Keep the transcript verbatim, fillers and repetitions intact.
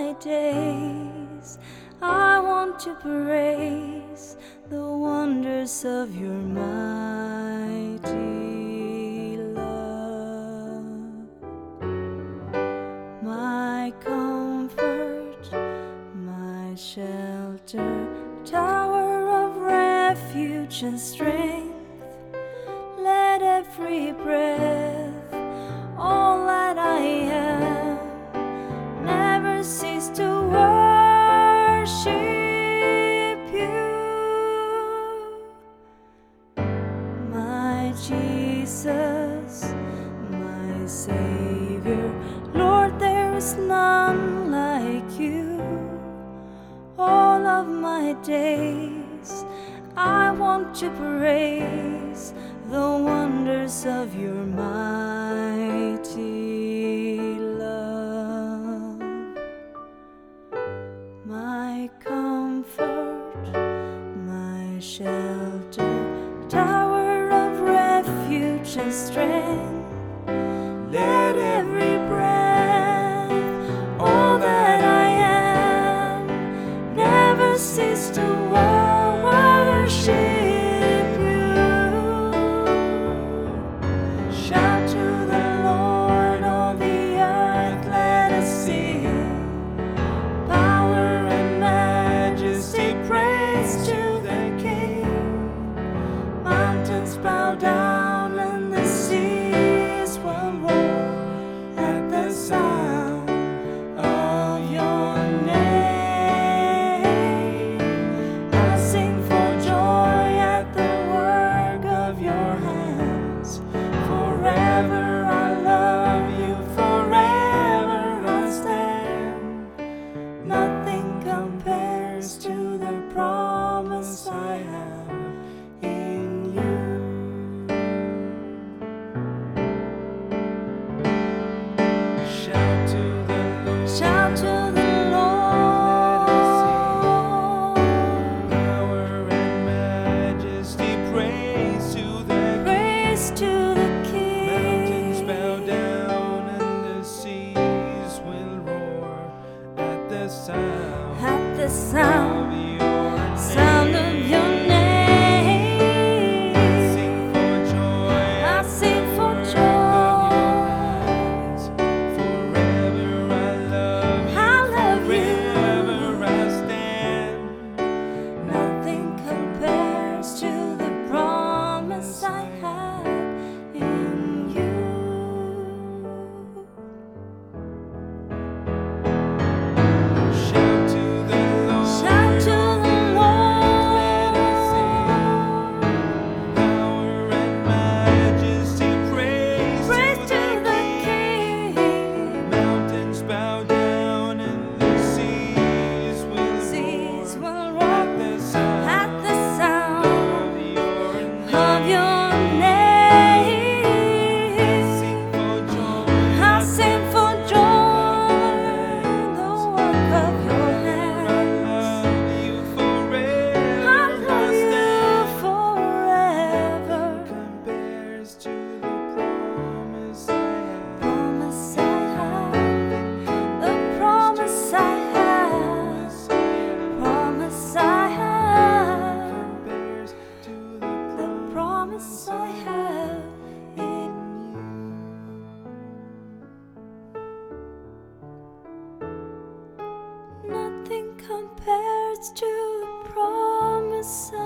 my days, I want to praise the wonders of your mighty love. My comfort, my shelter, tower of refuge and strength, let every breath, all that I am, never cease to worship you. My Jesus, my Savior, Lord, there is none like you. All of my days, I want to praise the wonders of your mighty love. My comfort, my shelter, tower of refuge and strength, let every breath, all that I am, never cease to worship. Bow down and the seas will roar at the sound of your name. I sing for joy at the work of your hands. Forever I love you, forever I stand. Nothing compares to the promise I have in you. Shout to the Lord, power and majesty, praise to the praise to the King. Mountains bow down and the seas will roar at the sound, at the sound, of your sound of your name. I sing for joy, I sing for joy. I have in you. Nothing compares to the promise